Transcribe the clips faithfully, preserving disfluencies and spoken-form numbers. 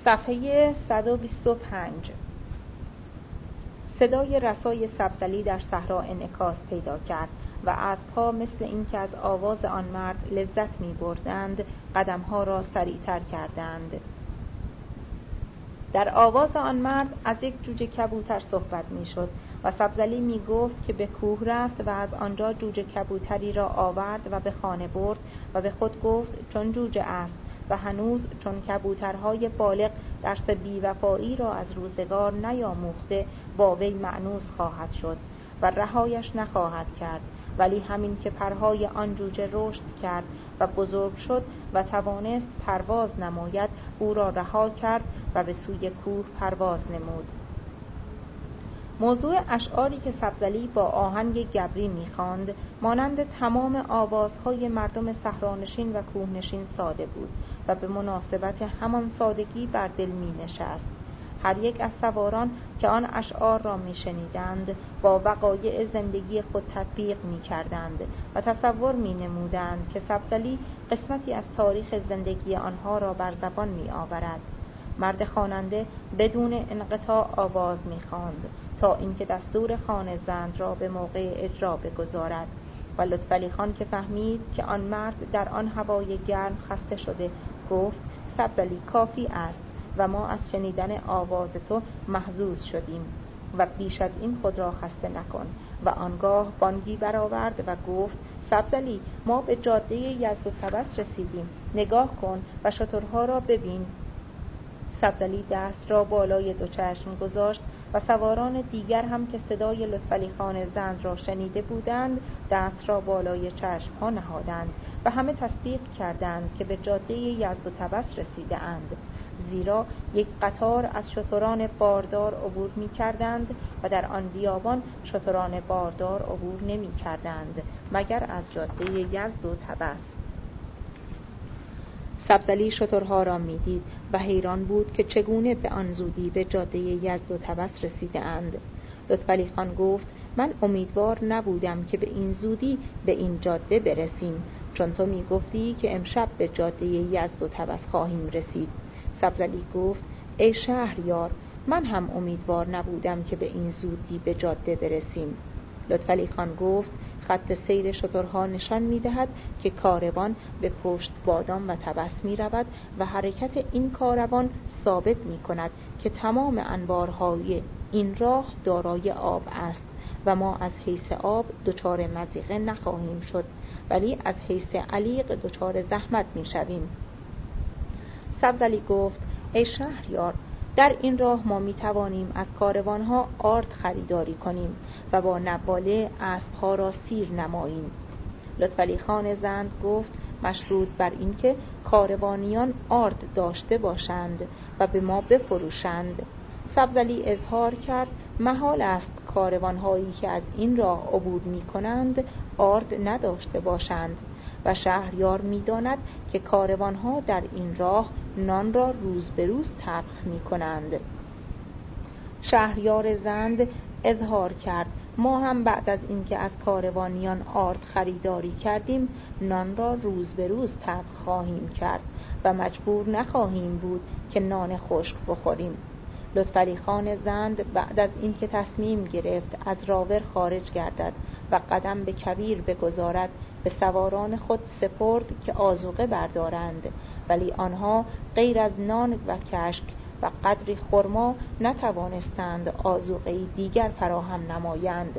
صفحه صد و بیست و پنج. صدای رسای سبزلی در صحرا انعکاس پیدا کرد و اسب‌ها مثل اینکه از آواز آن مرد لذت می‌بردند قدم‌ها را سریع‌تر کردند. در آواز آن مرد از یک جوجه کبوتر صحبت می‌شد و سبزلی می‌گفت که به کوه رفت و از آنجا جوجه کبوتری را آورد و به خانه برد و به خود گفت چون جوجه است و هنوز چون کبوترهای بالغ درس بی‌وفایی را از روزگار نیاموخته با وی مأنوس خواهد شد و رهایش نخواهد کرد، ولی همین که پرهای آن جوجه رشد کرد و بزرگ شد و توانست پرواز نماید، او را رها کرد و به سوی کوه پرواز نمود. موضوع اشعاری که سبزلی با آهنگ گبری می‌خواند مانند تمام آوازهای مردم صحرانشین و کوهنشین ساده بود و به مناسبت همان سادگی بر دل می‌نشست. هر یک از سواران که آن اشعار را می‌شنیدند با وقایع زندگی خود تطبیق می‌کردند و تصور می‌نمودند که سبزلی قسمتی از تاریخ زندگی آنها را بر زبان می‌آورد. مرد خواننده بدون انقطاع آواز می‌خواند تا اینکه دستور خانه زند را به موقع اجرا بگذارد و لطفعلی خان که فهمید که آن مرد در آن هوای گرم خسته شده گفت سبزلی کافی است و ما از شنیدن آواز تو محظوظ شدیم و بیش از این خود را خسته نکن. و آنگاه بانگی برآورد و گفت سبزلی ما به جاده یزد و طبس رسیدیم، نگاه کن و شترها را ببین. سبزلی دست را بالای دو چشم گذاشت و سواران دیگر هم که صدای لطفعلی خان زند را شنیده بودند دست را بالای چشم ها نهادند و همه تصدیق کردند که به جاده یزد و طبس رسیده اند، زیرا یک قطار از شتران باردار عبور می کردند و در آن بیابان شتران باردار عبور نمی کردند مگر از جاده یزد و طبس. سبزلی شترها را می دید و حیران بود که چگونه به آن زودی به جاده یزد و طبس رسیده اند. لطفعلی خان گفت من امیدوار نبودم که به این زودی به این جاده برسیم، چون تو می گفتی که امشب به جاده یزد و طبس خواهیم رسید. سبزلی گفت ای شهریار، من هم امیدوار نبودم که به این زودی به جاده برسیم. لطفعلی خان گفت خط سیر شترها نشان می دهد که کاروان به پشت بادام و طبس می رود و حرکت این کاروان ثابت می کند که تمام انبارهای این راه دارای آب است و ما از حیث آب دچار مضیقه نخواهیم شد، ولی از حیث علیق دچار زحمت می شویم. سبزلی گفت ای شهریار، در این راه ما می توانیم از کاروانها آرد خریداری کنیم و با نواله اسبها را سیر نماییم. لطفعلی خان زند گفت مشروط بر این که کاروانیان آرد داشته باشند و به ما بفروشند. سبزلی اظهار کرد محال است کاروانهایی که از این راه عبور می کنند آرد نداشته باشند و شهریار می داند که کاروانها در این راه نان را روز به روز تلخ می کنند. شهریار زند اظهار کرد ما هم بعد از اینکه از کاروانیان آرد خریداری کردیم نان را روز به روز تلخ خواهیم کرد و مجبور نخواهیم بود که نان خشک بخوریم. لطفعلی خان زند بعد از اینکه تصمیم گرفت از راور خارج گردد و قدم به کویر بگذارد به سواران خود سپرد که آذوقه بردارند، ولی آنها غیر از نان و کشک و قدری خرما نتوانستند آذوقه‌ای دیگر فراهم نمایند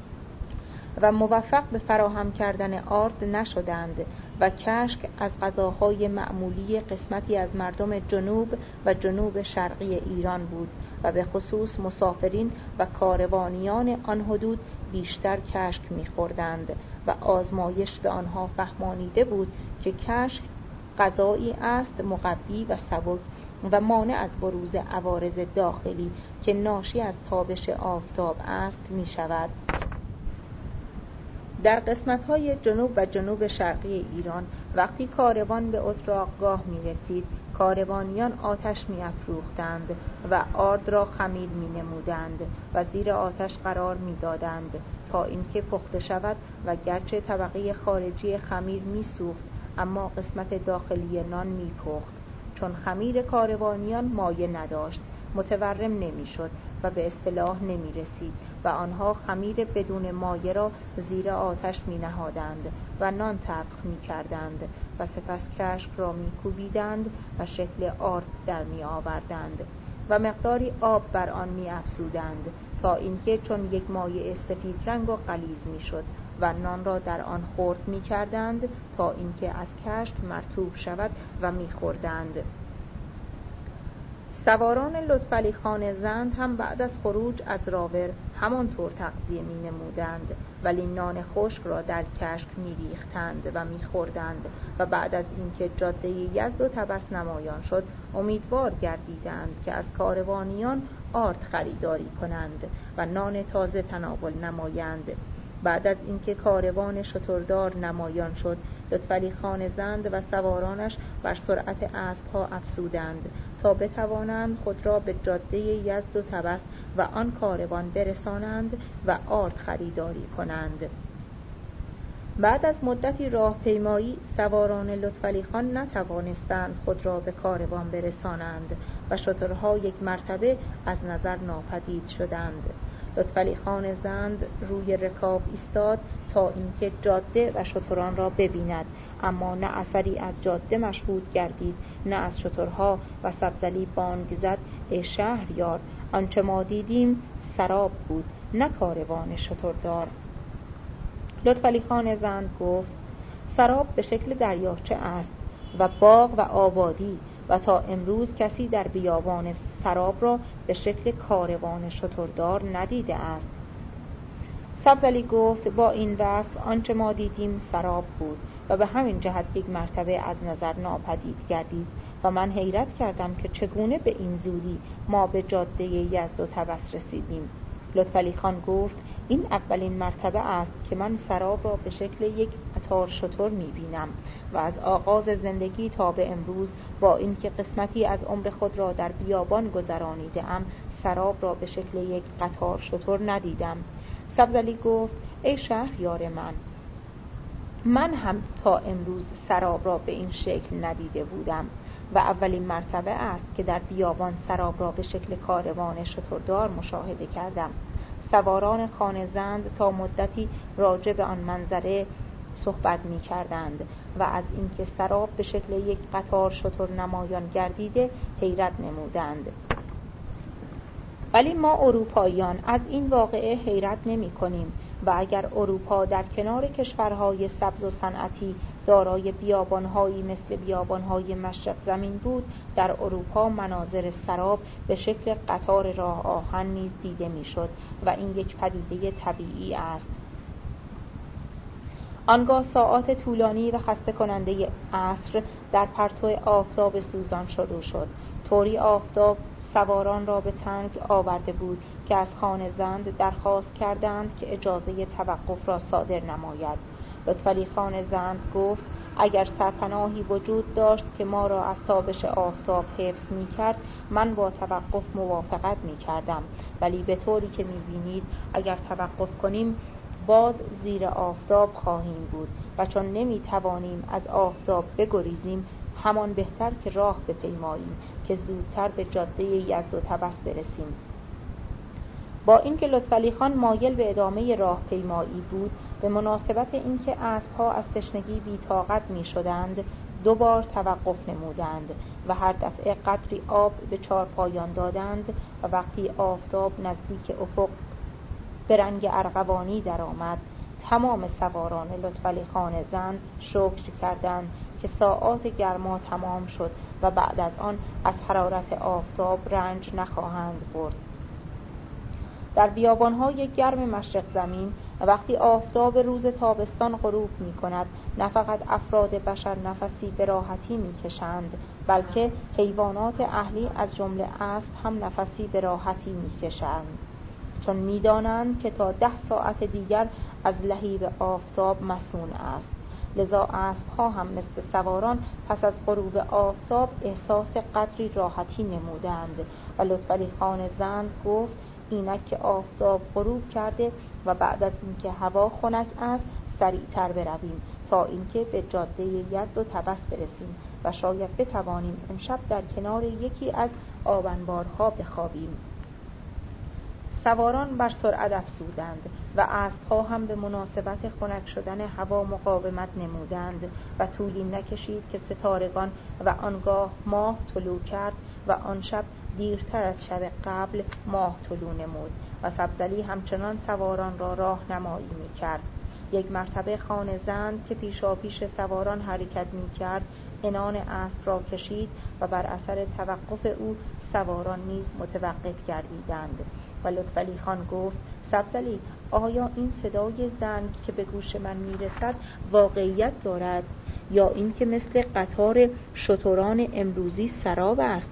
و موفق به فراهم کردن آرد نشدند و کشک از غذاهای معمولی قسمتی از مردم جنوب و جنوب شرقی ایران بود و به خصوص مسافرین و کاروانیان آن حدود بیشتر کشک می‌خوردند و آزمایش به آنها فهمانیده بود که کشک غذایی است مقوی و سبک و مانع از بروز عوارض داخلی که ناشی از تابش آفتاب است می شود. در قسمت‌های جنوب و جنوب شرقی ایران وقتی کاروان به اتراقگاه می رسید کاروانیان آتش می افروختند و آرد را خمیر می نمودند و زیر آتش قرار می دادند تا اینکه پخته شود و گرچه طبقه خارجی خمیر می سوخت اما قسمت داخلی نان می پخت چون خمیر کاروانیان مایه نداشت، متورم نمی‌شد و به اصطلاح نمی‌رسید و آنها خمیر بدون مایه را زیر آتش می‌نهادند و نان طبخ می‌کردند و سپس کشک را می‌کوبیدند و شکل آرد در می‌آوردند و مقداری آب بر آن می‌افزودند تا اینکه چون یک مایع سفید رنگ و غلیظ می‌شد و نان را در آن خرد می‌کردند تا اینکه از کشک مرطوب شود و می‌خوردند. سواران لطفعلی خان زند هم بعد از خروج از راور همانطور تغذیه می‌نمودند، ولی نان خشک را در کشک می‌ریختند و می‌خوردند و بعد از اینکه جاده یزد و طبس نمایان شد امیدوار گردیدند که از کاروانیان آرد خریداری کنند و نان تازه تناول نمایند. بعد از اینکه کاروان شتردار نمایان شد، لطفعلی خان زند و سوارانش بر سرعت اسب‌ها افزودند تا بتوانند خود را به جاده یزد و طبس و آن کاروان برسانند و آرد خریداری کنند. بعد از مدتی راهپیمایی سواران لطفعلی خان نتوانستند خود را به کاروان برسانند و شترها یک مرتبه از نظر ناپدید شدند. لطفعلی خان زند روی رکاب ایستاد تا اینکه جاده و شتران را ببیند، اما نه اثری از جاده مشهود گردید نه از شترها و سبزعلی بانگ زد: ای شهریار، آنچه ما دیدیم سراب بود، نه کاروان شتردار. لطفعلی خان زند گفت: سراب به شکل دریاچه است و باغ و آبادی و تا امروز کسی در بیابان سراب را به شکل کاروان شتردار ندیده است. سبزعلی گفت: با این وصف آنچه ما دیدیم سراب بود و به همین جهت یک مرتبه از نظر ناپدید گردید و من حیرت کردم که چگونه به این زودی ما به جاده یزد و طبس رسیدیم. لطفعلی خان گفت: این اولین مرتبه است که من سراب را به شکل یک قطار شتر می‌بینم و از آغاز زندگی تا به امروز با اینکه قسمتی از عمر خود را در بیابان گذرانیده‌ام سراب را به شکل یک قطار شتر ندیدم. سبزعلی گفت: ای شهریار من، من هم تا امروز سراب را به این شکل ندیده بودم و اولین مرتبه است که در بیابان سراب را به شکل کاروان شتردار مشاهده کردم. سواران خان زند تا مدتی راجع به آن منظره صحبت می کردند و از اینکه سراب به شکل یک قطار شتر نمایان گردیده حیرت نمودند. ولی ما اروپاییان از این واقعه حیرت نمی کنیم و اگر اروپا در کنار کشورهای سبز و صنعتی دارای بیابانهایی مثل بیابانهای مشرق زمین بود، در اروپا مناظر سراب به شکل قطار راه آهن نیز دیده می شد و این یک پدیده طبیعی است. آنگاه ساعات طولانی و خسته کننده عصر در پرتو آفتاب سوزان شروع شد. طوری آفتاب سواران را به تنگ آورده بود که از خان زند درخواست کردند که اجازه توقف را صادر نماید. لطفعلی خان زند گفت: اگر سرپناهی وجود داشت که ما را از تابش آفتاب حفظ می کرد، من با توقف موافقت می کردم، ولی به طوری که می بینید اگر توقف کنیم باز زیر آفتاب خواهیم بود و چون نمی توانیم از آفتاب بگریزیم همان بهتر که راه بپیماییم که زودتر به جاده یزد و طبس برسیم. با اینکه لطفعلی خان مایل به ادامه راه پیمایی بود، به مناسبت اینکه اسب‌ها از تشنگی بی‌طاقت می‌شدند دو بار توقف نمودند و هر دفعه قطری آب به چارپایان دادند و وقتی آفتاب نزدیک افق به رنگ ارغوانی درآمد تمام سواران لطفعلی خان زند شکر کردند که ساعات گرما تمام شد و بعد از آن از حرارت آفتاب رنج نخواهند برد. در بیابان‌های گرم مشرق زمین وقتی آفتاب روز تابستان غروب می‌کند نه فقط افراد بشر نفسی به راحتی می‌کشند، بلکه حیوانات اهلی از جمله اسب هم نفسی به راحتی می‌کشند، چون می‌دانند که تا ده ساعت دیگر از لهیب آفتاب مصون است. لذا اسب‌ها هم مثل سواران پس از غروب آفتاب احساس قدری راحتی نمودند و لطفعلی خان زند گفت: اینک که آفتاب غروب کرده و بعد از اینکه هوا خنک است سریعتر برویم تا اینکه به جاده یزد و طبس برسیم و شاید بتوانیم امشب در کنار یکی از آبنبارها بخوابیم. سواران بر سرعت افزودند و اسب‌ها هم به مناسبت خنک شدن هوا مقاومت نمودند و طولی نکشید که ستارگان و آنگاه ماه طلوع کرد و آن شب دیرتر از شب قبل ماه طلوع نمود و سبزلی همچنان سواران را راهنمایی می‌کرد. یک مرتبه خانه زند که پیشا پیش سواران حرکت می‌کرد عنان اسب را کشید و بر اثر توقف او سواران نیز متوقف گردیدند و لطفعلی خان گفت: سبزلی، آیا این صدای زنگ که به گوش من میرسد واقعیت دارد یا این که مثل قطار شتران امروزی سراب است؟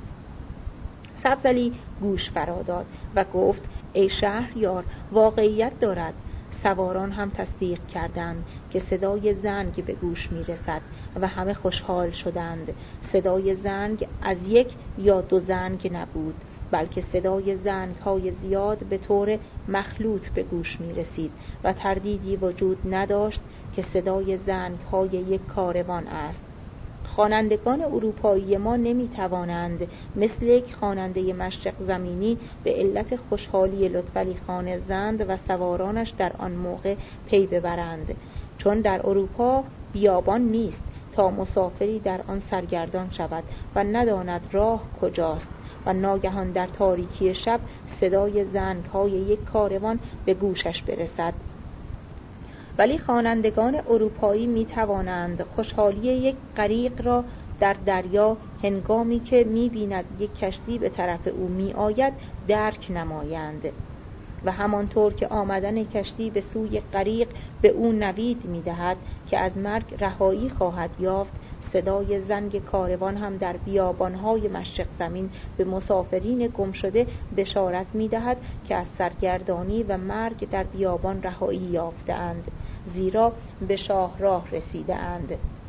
سبزلی گوش فرا داد و گفت: ای شهریار، واقعیت دارد. سواران هم تصدیق کردند که صدای زنگ به گوش میرسد و همه خوشحال شدند. صدای زنگ از یک یا دو زنگ نبود، بلکه صدای زنگ‌های زیاد به طور مخلوط به گوش می‌رسید و تردیدی وجود نداشت که صدای زنگ‌های یک کاروان است. خوانندگان اروپایی ما نمی‌توانند مثل یک خواننده مشرق زمینی به علت خوشحالی لطفعلی خان زند و سوارانش در آن موقع پی ببرند، چون در اروپا بیابان نیست تا مسافری در آن سرگردان شود و نداند راه کجاست و ناگهان در تاریکی شب صدای زنگ‌های یک کاروان به گوشش برسد. ولی خوانندگان اروپایی می توانند خوشحالی یک غریق را در دریا هنگامی که می بیند یک کشتی به طرف او می آید درک نمایند و همانطور که آمدن کشتی به سوی غریق به او نوید می دهد که از مرگ رهایی خواهد یافت، صدای زنگ کاروان هم در بیابان‌های مشرق زمین به مسافرین گم شده بشارت می‌دهد که از سرگردانی و مرگ در بیابان رهایی یافته‌اند، زیرا به شاهراه رسیده‌اند.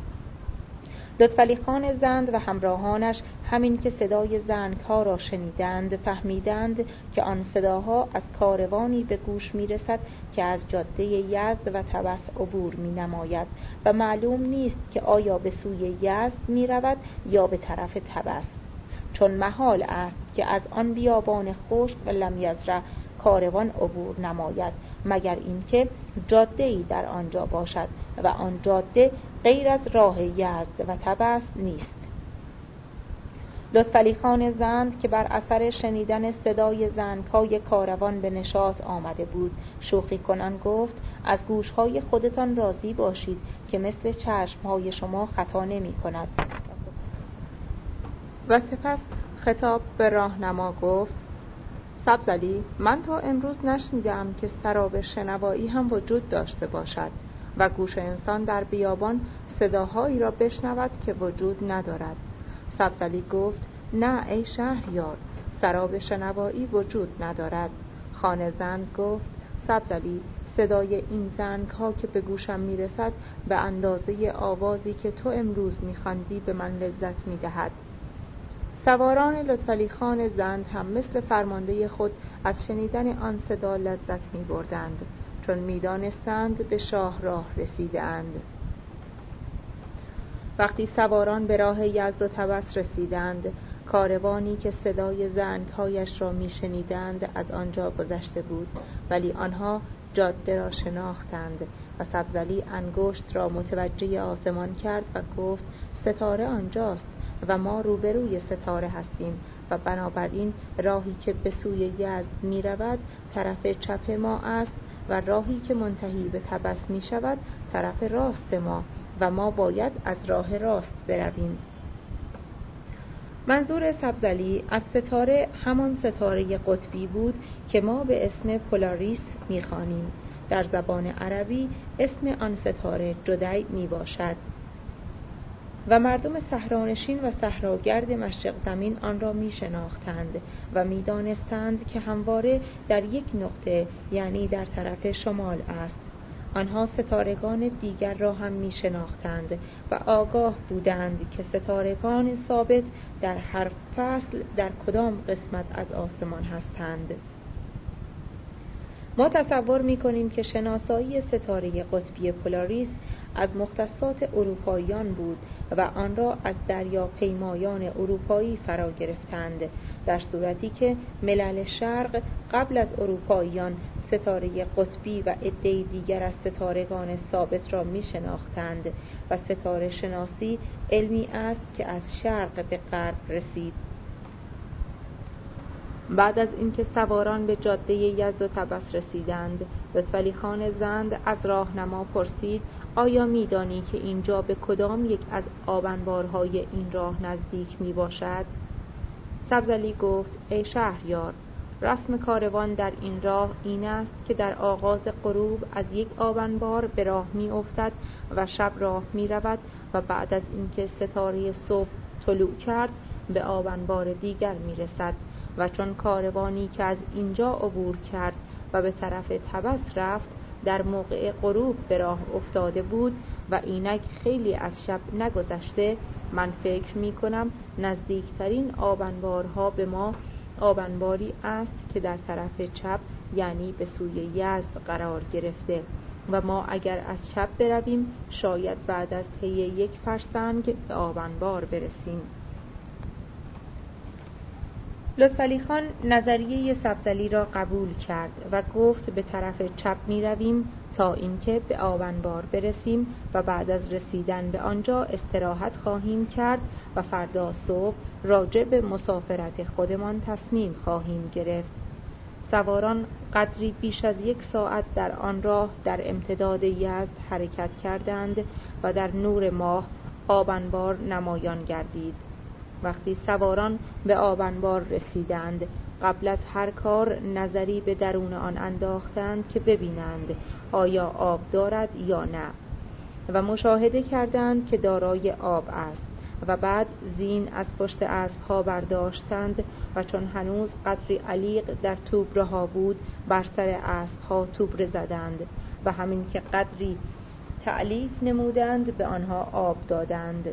لطفعلی خان زند و همراهانش همین که صدای زنگ‌ها را شنیدند فهمیدند که آن صداها از کاروانی به گوش می‌رسد که از جاده یزد و طبس عبور می‌نماید و معلوم نیست که آیا به سوی یزد می‌رود یا به طرف طبس، چون محال است که از آن بیابان خشک و لمیزرع کاروان عبور نماید مگر اینکه جاده‌ای در آنجا باشد و آن جاده غیر از راه یزد و طبس نیست. لطفعلی خان زند که بر اثر شنیدن صدای زنگ‌های کاروان به نشاط آمده بود شوخی کنان گفت: از گوش‌های خودتان راضی باشید که مثل چشم‌های شما خطا نمی‌کند. و سپس خطاب به راهنما گفت: سبزلی، من تا امروز نشنیدم که سراب شنوایی هم وجود داشته باشد و گوش انسان در بیابان صداهایی را بشنود که وجود ندارد. سبزلی گفت: نه ای شهریار، سراب شنوایی وجود ندارد. خانه‌زند گفت: سبزلی، صدای این زنگ‌ها که به گوشم میرسد به اندازه آوازی که تو امروز می‌خواندی به من لذت می‌دهد. سواران لطفعلی خان زند هم مثل فرمانده خود از شنیدن آن صدا لذت می‌بردند، چون می‌دانستند به شاهراه رسیده‌اند. وقتی سواران به راه یزد و طبس رسیدند، کاروانی که صدای زنگ‌هایش را می‌شنیدند از آنجا گذشته بود، ولی آنها جاده را شناختند و سبزلی انگشت را متوجه آسمان کرد و گفت: ستاره آنجاست و ما روبروی ستاره هستیم و بنابراین راهی که به سوی یزد می رود طرف چپ ما است و راهی که منتهی به طبس می شود طرف راست ما و ما باید از راه راست برویم. منظور سبزلی از ستاره همان ستاره قطبی بود که ما به اسم پولاریس می خوانیم. در زبان عربی اسم آن ستاره جدی می باشد و مردم صحرانشین و صحراگرد مشرق زمین آن را می شناختند و می دانستند که همواره در یک نقطه، یعنی در طرف شمال است. آنها ستارگان دیگر را هم می شناختند و آگاه بودند که ستارگان ثابت در هر فصل در کدام قسمت از آسمان هستند. ما تصور می کنیم که شناسایی ستاره قطبی پولاریس از مختصات اروپاییان بود و آن را از دریا پیمایان اروپایی فرا گرفتند، در صورتی که ملل شرق قبل از اروپاییان ستاره قطبی و عده‌ای دیگر از ستارگان ثابت را می شناختند و ستاره شناسی علمی است که از شرق به غرب رسید. بعد از اینکه سواران به جاده یزد و طبس رسیدند، لطفعلی خان زند از راهنما پرسید آیا می‌دانی که اینجا به کدام یک از آبنبارهای این راه نزدیک می باشد؟ سبزعلی گفت ای شهریار، رسم کاروان در این راه این است که در آغاز غروب از یک آبنبار به راه می افتد و شب راه می رود و بعد از اینکه ستاره صبح طلوع کرد به آبنبار دیگر می رسد و چون کاروانی که از اینجا عبور کرد و به طرف طبس رفت در موقع غروب به راه افتاده بود و اینک خیلی از شب نگذشته، من فکر می کنم نزدیکترین آبنبارها به ما آبنباری است که در طرف چپ یعنی به سوی یزد قرار گرفته و ما اگر از چپ برویم شاید بعد از طی یک فرسنگ به آبنبار برسیم. لطفعلی خان نظریه سبزعلی را قبول کرد و گفت به طرف چپ می رویم تا اینکه به آبنبار برسیم و بعد از رسیدن به آنجا استراحت خواهیم کرد و فردا صبح راجع به مسافرت خودمان تصمیم خواهیم گرفت. سواران قدری بیش از یک ساعت در آن راه در امتداد یزد حرکت کردند و در نور ماه آبنبار نمایان گردید. وقتی سواران به آبنبار رسیدند، قبل از هر کار نظری به درون آن انداختند که ببینند آیا آب دارد یا نه و مشاهده کردند که دارای آب است و بعد زین از پشت اسب‌ها برداشتند و چون هنوز قدری علیق در توبره ها بود بر سر اسب‌ها توبره زدند و همین که قدری تعلیف نمودند به آنها آب دادند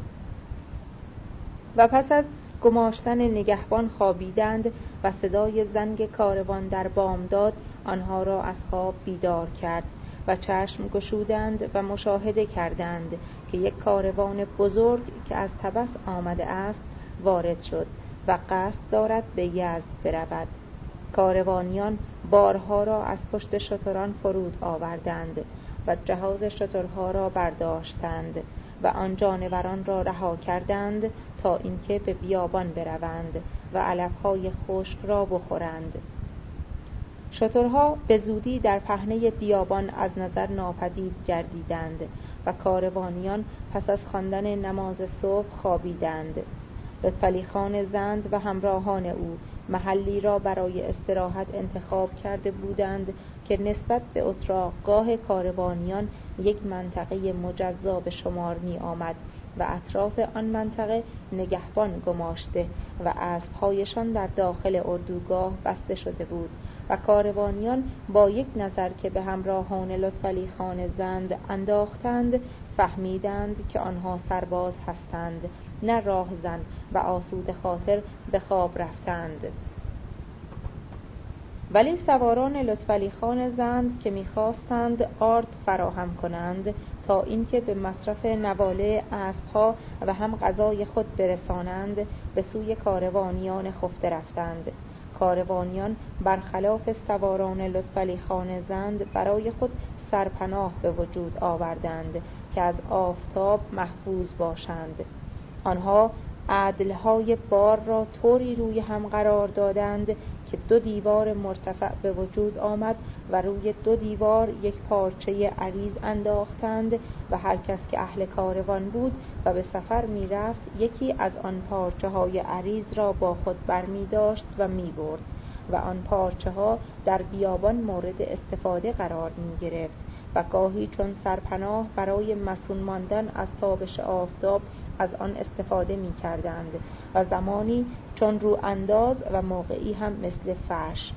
و پس از گماشتن نگهبان خوابیدند و صدای زنگ کاروان در بامداد آنها را از خواب بیدار کرد و چشم گشودند و مشاهده کردند که یک کاروان بزرگ که از طبس آمده است وارد شد و قصد دارد به یزد برود. کاروانیان بارها را از پشت شتران فرود آوردند و جهاز شترها را برداشتند و آن جانوران را رها کردند تا اینکه به بیابان بروند و علفهای خشک را بخورند. شترها به زودی در پهنه بیابان از نظر ناپدید گردیدند و کاروانیان پس از خواندن نماز صبح خوابیدند. لطفعلی خان زند و همراهان او محلی را برای استراحت انتخاب کرده بودند که نسبت به اتراقگاه کاروانیان یک منطقه مجزا به شمار می آمد و اطراف آن منطقه نگهبان گماشته و اسب‌هایشان در داخل اردوگاه بسته شده بود و کاروانیان با یک نظر که به همراهان لطفعلی خان زند انداختند فهمیدند که آنها سرباز هستند نه راهزن و آسوده خاطر به خواب رفتند. ولی سواران لطفعلی خان زند که می‌خواستند آرد فراهم کنند تا اینکه به مصرف نواله اسب‌ها و هم غذای خود برسانند به سوی کاروانیان خفته رفتند. کاروانیان برخلاف سواران لطفعلی خان زند برای خود سرپناه به وجود آوردند که از آفتاب محفوظ باشند. آنها عدلهای بار را طوری روی هم قرار دادند که دو دیوار مرتفع به وجود آمد و روی دو دیوار یک پارچه عریض انداختند و هر کس که اهل کاروان بود و به سفر می رفت یکی از آن پارچه های عریض را با خود بر می داشت و می برد و آن پارچه ها در بیابان مورد استفاده قرار می گرفت و گاهی چون سرپناه برای مسون ماندن از تابش آفتاب از آن استفاده می کردند و زمانی چون رو انداز و موقعی هم مثل فرش.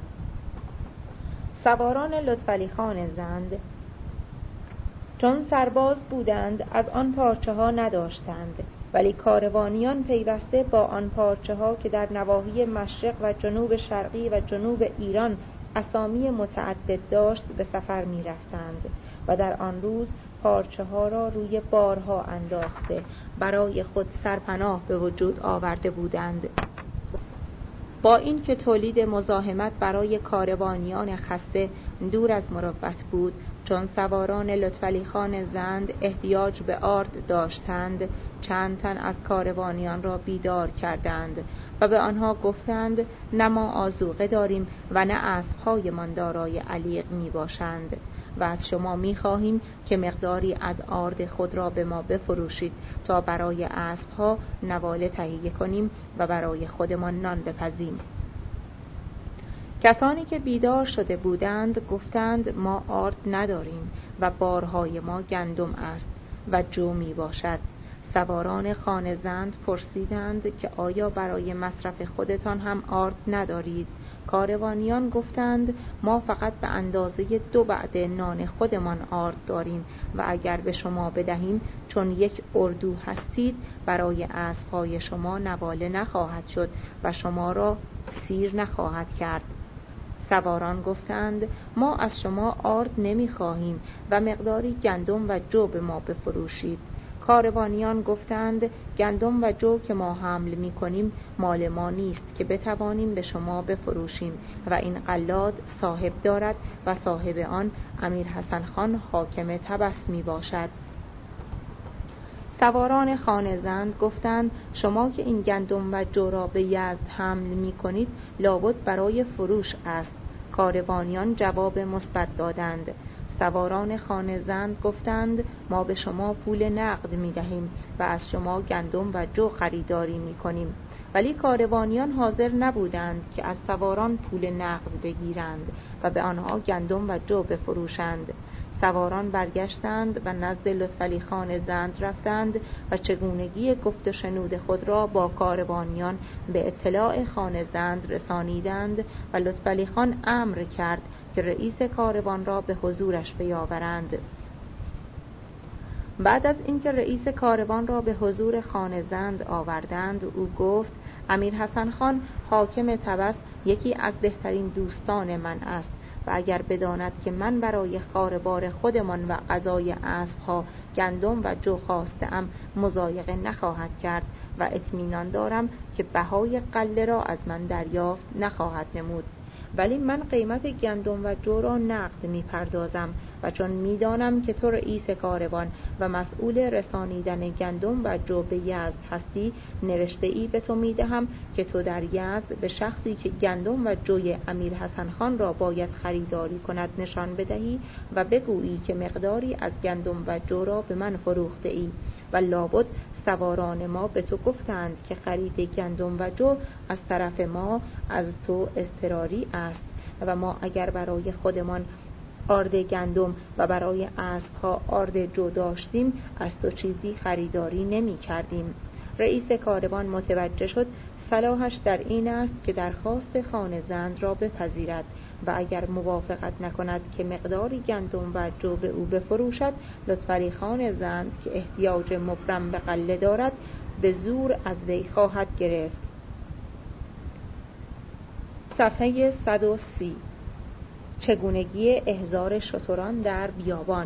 سواران لطفعلی خان زند چون سرباز بودند از آن پارچه ها نداشتند، ولی کاروانیان پیوسته با آن پارچه ها که در نواحی مشرق و جنوب شرقی و جنوب ایران اسامی متعدد داشت به سفر می رفتند و در آن روز پارچه ها را روی بارها انداخته برای خود سرپناه به وجود آورده بودند. با اینکه تولید مزاحمت برای کاروانیان خسته دور از مروت بود، چون سواران لطفعلی خان زند احتیاج به آرد داشتند، چند تن از کاروانیان را بیدار کردند و به آنها گفتند نه ما آذوقه داریم و نه اسب‌هایمان دارای علیق می باشند و از شما می خواهیم که مقداری از آرد خود را به ما بفروشید تا برای اسب‌ها نواله تهیه کنیم و برای خودمان نان بپزیم. کسانی که بیدار شده بودند گفتند ما آرد نداریم و بارهای ما گندم است و جو می باشد. سواران خان زند پرسیدند که آیا برای مصرف خودتان هم آرد ندارید؟ کاروانیان گفتند ما فقط به اندازه دو بعده نان خودمان آرد داریم و اگر به شما بدهیم چون یک اردو هستید برای اسب‌های شما نواله نخواهد شد و شما را سیر نخواهد کرد. سواران گفتند ما از شما آرد نمی خواهیم و مقداری گندم و جو به ما بفروشید. کاروانیان گفتند گندم و جو که ما حمل می کنیم مال ما نیست که بتوانیم به شما بفروشیم و این قلاد صاحب دارد و صاحب آن امیر حسن خان حاکم طبس می باشد. سواران خان زند گفتند شما که این گندم و جو را به یزد حمل می کنید لابد برای فروش است. کاروانیان جواب مثبت دادند. سواران خان زند گفتند ما به شما پول نقد می دهیم و از شما گندم و جو خریداری می کنیم. ولی کاروانیان حاضر نبودند که از سواران پول نقد بگیرند و به آنها گندم و جو بفروشند. سواران برگشتند و نزد لطفعلی خان زند رفتند و چگونگی گفت و شنود خود را با کاروانیان به اطلاع خان زند رسانیدند و لطفعلی خان امر کرد که رئیس کاروان را به حضورش بیاورند. بعد از اینکه رئیس کاروان را به حضور خان زند آوردند او گفت امیر حسن خان حاکم طبس یکی از بهترین دوستان من است و اگر بداند که من برای خاربار خودمان و غذای اسب‌ها گندم و جو خواسته‌ام مضایقه نخواهد کرد و اطمینان دارم که بهای غله را از من دریافت نخواهد نمود. ولی من قیمت گندم و جو را نقد می پردازم و چون می دانم که تو رئیس کاروان و مسئول رسانیدن گندم و جو به یزد هستی، نوشته ای به تو می دهم که تو در یزد به شخصی که گندم و جوی امیر حسن خان را باید خریداری کند نشان بدهی و بگویی که مقداری از گندم و جو را به من فروخته ای و لابد سواران ما به تو گفتند که خرید گندم و جو از طرف ما از تو اضطراری است و ما اگر برای خودمان آرد گندم و برای اسب‌ها آرد جو داشتیم از تو چیزی خریداری نمی کردیم. رئیس کاروان متوجه شد صلاحش در این است که درخواست خان زند را بپذیرد و اگر موافقت نکند که مقداری گندم و جو به او بفروشد، لطفعلی خان زند که احتیاج مبرم به غله دارد به زور از وی خواهد گرفت. صفحه صد و سی. چگونگی احضار شتران در بیابان.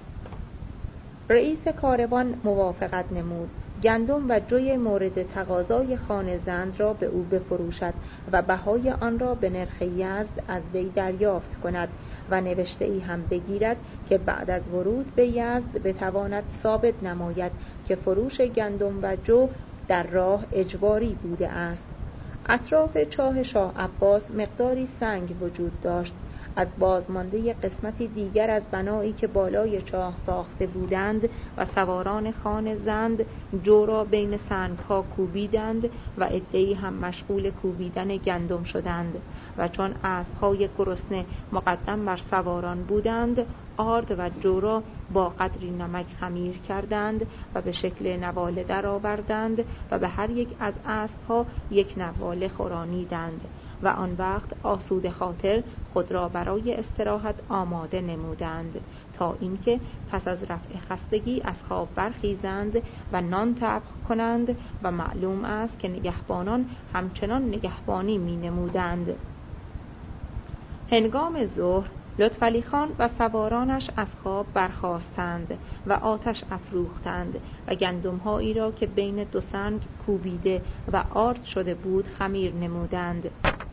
رئیس کاروان موافقت نمود گندم و جوی مورد تقاضای خان زند را به او بفروشد و بهای آن را به نرخ یزد از وی دریافت کند و نوشته ای هم بگیرد که بعد از ورود به یزد بتواند ثابت نماید که فروش گندم و جو در راه اجباری بوده است. اطراف چاه شاه عباس مقداری سنگ وجود داشت. از بازمانده قسمتی دیگر از بنایی که بالای چاه ساخته بودند و سواران خان زند جو را بین سنگ‌ها کوبیدند و عده‌ای هم مشغول کوبیدن گندم شدند و چون اسب‌های گرسنه مقدم بر سواران بودند آرد و جو را با قدری نمک خمیر کردند و به شکل نواله در آوردند و به هر یک از اسب‌ها یک نواله خورانیدند و آن وقت آسوده خاطر خود را برای استراحت آماده نمودند تا اینکه پس از رفع خستگی از خواب برخیزند و نان طبخ کنند و معلوم است که نگهبانان همچنان نگهبانی می نمودند. هنگام ظهر لطفعلی خان و سوارانش از خواب برخاستند و آتش افروختند و گندم‌هایی را که بین دو سنگ کوبیده و آرد شده بود خمیر نمودند.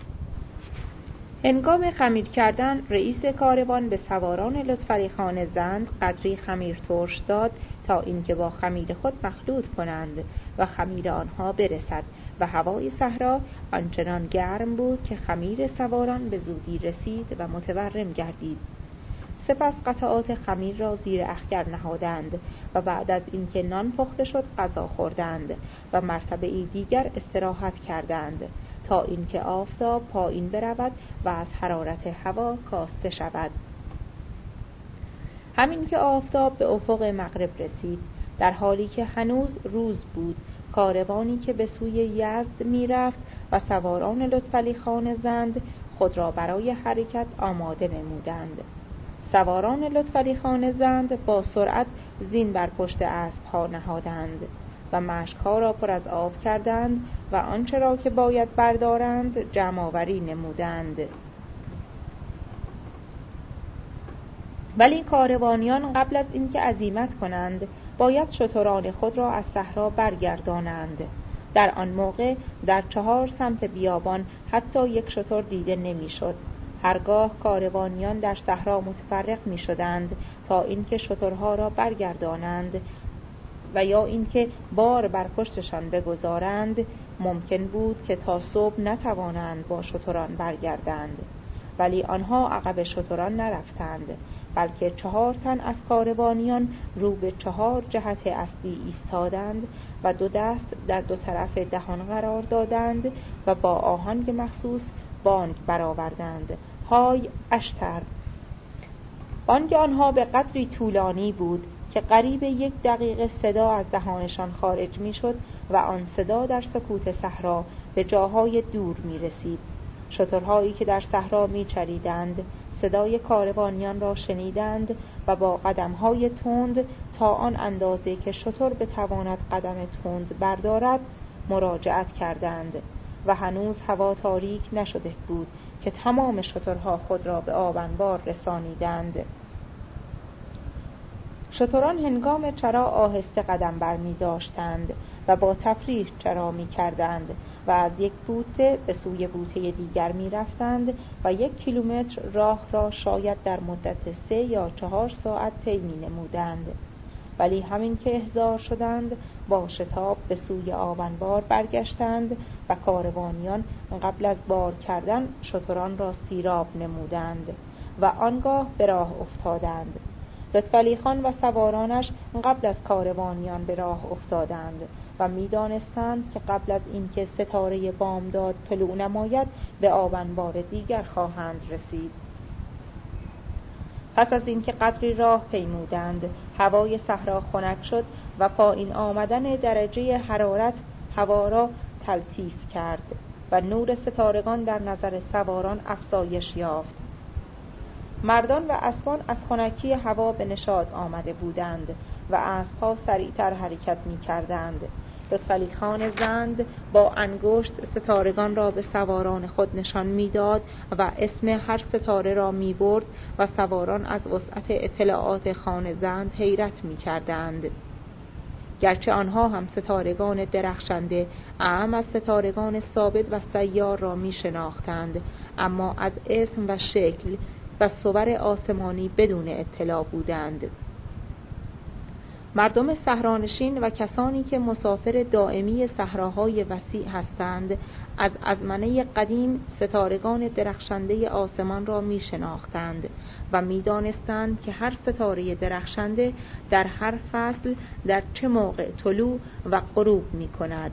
هنگام خمیر کردن رئیس کاروان به سواران لطفعلی خان زند قدری خمیر ترش داد تا اینکه با خمیر خود مخلوط کنند و خمیر آنها برسد و هوای صحرا آنچنان گرم بود که خمیر سواران به زودی رسید و متورم گردید. سپس قطعات خمیر را زیر اخگر نهادند و بعد از اینکه نان پخته شد غذا خوردند و مرتبه دیگر استراحت کردند تا اینکه آفتاب پایین برود و از حرارت هوا کاسته شود. همین که آفتاب به افق مغرب رسید، در حالی که هنوز روز بود، کاروانی که به سوی یزد می رفت و سواران لطفعلی خان زند خود را برای حرکت آماده نمودند. سواران لطفعلی خان زند با سرعت زین بر پشت اسب‌ها نهادند و مشک‌ها را پر از آب کردند و آنچه را که باید بردارند جمع‌آوری نمودند. ولی کاروانیان قبل از اینکه عزیمت کنند باید شتران خود را از صحرا برگردانند. در آن موقع در چهار سمت بیابان حتی یک شتر دیده نمی‌شد. هرگاه کاروانیان در صحرا متفرق می‌شدند تا اینکه شترها را برگردانند و یا اینکه بار بر پشتشان بگذارند، ممکن بود که تا صبح نتوانند با شتران برگردند. ولی آنها عقب شتران نرفتند، بلکه چهار تن از کاروانیان رو به چهار جهت اصلی ایستادند و دو دست در دو طرف دهان قرار دادند و با آهنگ مخصوص بانگ برآوردند: های اشتر! بانگ آنها به قدری طولانی بود که قریب یک دقیقه صدا از دهانشان خارج می شد و آن صدا در سکوت صحرا به جاهای دور می رسید. شترهایی که در صحرا می چریدند صدای کاروانیان را شنیدند و با قدم‌های تند تا آن اندازه که شتر بتواند قدم تند بردارد مراجعت کردند و هنوز هوا تاریک نشده بود که تمام شترها خود را به آب انبار رسانیدند. شتران هنگام چرا آهسته قدم بر می داشتند و با تفریح چرا می کردند و از یک بوته به سوی بوته دیگر می رفتند و یک کیلومتر راه را شاید در مدت سه یا چهار ساعت طی می نمودند. ولی همین که احضار شدند با شتاب به سوی آب انبار برگشتند و کاروانیان قبل از بار کردن شتران را سیراب نمودند و آنگاه به راه افتادند. لطفعلی خان و سوارانش قبل از کاروانیان به راه افتادند و می دانستند که قبل از اینکه ستاره بامداد طلوع نماید به آب انبار دیگر خواهند رسید. پس از اینکه قدری راه پیمودند، هوای صحرا خنک شد و پایین آمدن درجه حرارت هوا را تلطیف کرد و نور ستارگان در نظر سواران افزایش یافت. مردان و اسبان از خنکی هوا به نشاط آمده بودند و اسب‌ها سریعتر حرکت می کردند. لطفعلی خان زند با انگشت ستارگان را به سواران خود نشان میداد و اسم هر ستاره را می برد و سواران از وسعت اطلاعات خان زند حیرت می کردند. گرچه آنها هم ستارگان درخشنده اعم از ستارگان ثابت و سیار را می شناختند، اما از اسم و شکل و صور آسمانی بدون اطلاع بودند. مردم صحرانشین و کسانی که مسافر دائمی صحراهای وسیع هستند از ازمنه قدیم ستارگان درخشنده آسمان را می شناختند و می دانستند که هر ستاره درخشنده در هر فصل در چه موقع طلوع و غروب می کند.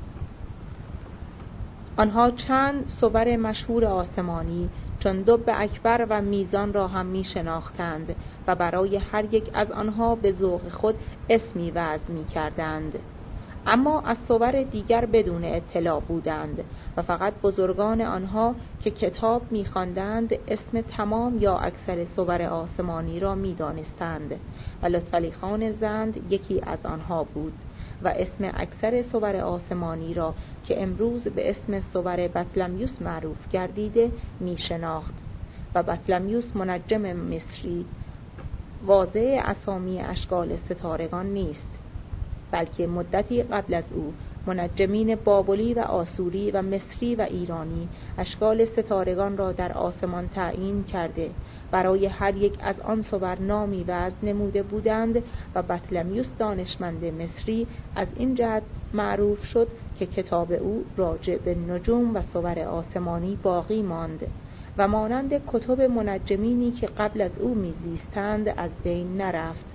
آنها چند صور مشهور آسمانی چون دب اکبر و میزان را هم می شناختند و برای هر یک از آنها به ذوق خود اسمی وضع می کردند، اما از صور دیگر بدون اطلاع بودند و فقط بزرگان آنها که کتاب می خواندند اسم تمام یا اکثر صور آسمانی را می دانستند و لطفعلی خان زند یکی از آنها بود و اسم اکثر صور آسمانی را که امروز به اسم صور بطلمیوس معروف گردیده می شناخت و بطلمیوس منجم مصری واضع اسامی اشکال ستارگان نیست، بلکه مدتی قبل از او منجمین بابلی و آسوری و مصری و ایرانی اشکال ستارگان را در آسمان تعیین کرده برای هر یک از آن صور نامی وضع نموده بودند و بطلمیوس دانشمند مصری از این جهت معروف شد که کتاب او راجع به نجوم و صور آسمانی باقی ماند و مانند کتب منجمینی که قبل از او میزیستند از بین نرفت.